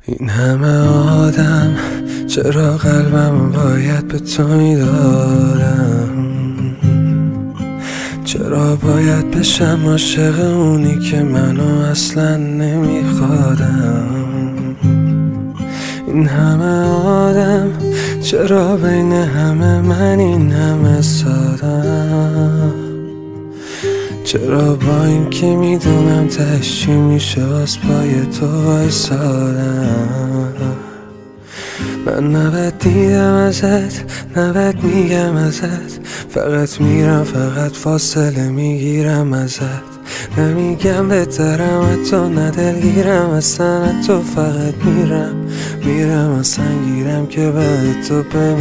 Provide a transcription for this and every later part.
این همه آدم، چرا قلبم باید به تو میدادم؟ چرا باید بشم عاشق اونی که منو اصلا نمیخوادم؟ این همه آدم، چرا بین همه من این همه سادم؟ چرا با این که میدونم تهش چی میشه واس پای تو وایسادم؟ من نباید دیدم ازت، نباید میگم ازت، فقط میرم، فقط فاصله میگیرم ازت. نمیگم بهترم حتی، ندلگیرم اصلا تو، فقط میرم اصلا گیرم که بعد تو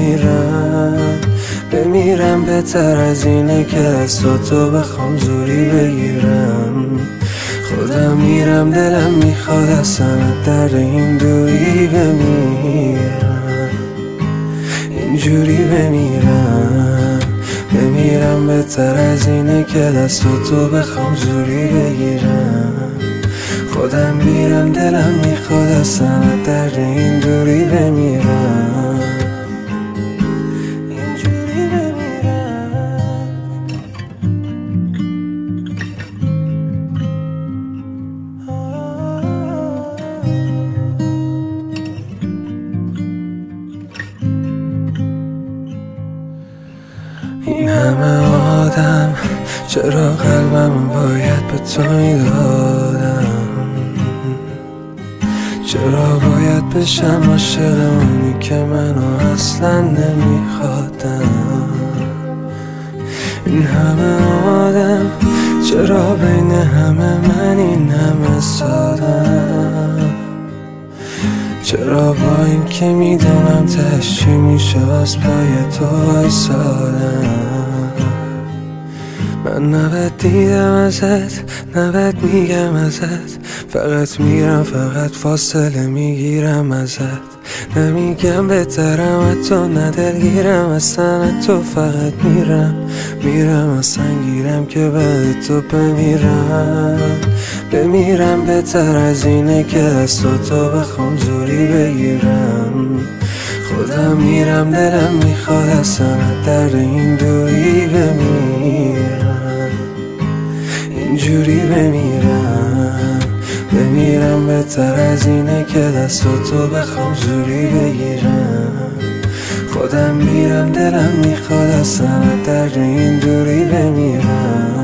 بمیرم بهتر از اینه که از تو بخوام زوری بگیرم. خودم میرم، دلم میخواد اصلا در این دوری بمیرم، اینجوری بمیرم بهتر از اینه که دست تو بخوام زوری بگیرم. خودم میرم، دلم میخواد اصلا در این دوری بمیرم، اینجوری بمیرم. این همه آدم، چرا قلبم باید به تو میدادم؟ چرا باید بشم عاشق اونی که منو اصلا نمیخوادم؟ این همه آدم، چرا بین همه من این همه سادم؟ چرا با این که میدونم تهش چی میشه واس پای تو وایسادم؟ من نباید دیدم ازت، نباید میگم ازت، فقط میرم، فقط فاصله میگیرم ازت. نمیگم بهترم حتی، ندلگیرم اصلا تو، فقط میرم اصلا گیرم که بعد تو بمیرم بهتر از اینه که از تو بخوام زوری بگیرم. خودم میرم، دلم میخواد اصلا در این دوری بمیرم، اینجوری بمیرم بهتر از اینه که دست تو بخوام زوری بگیرم. خودم میرم، دلم میخواد اصلا در این دوری بمیرم.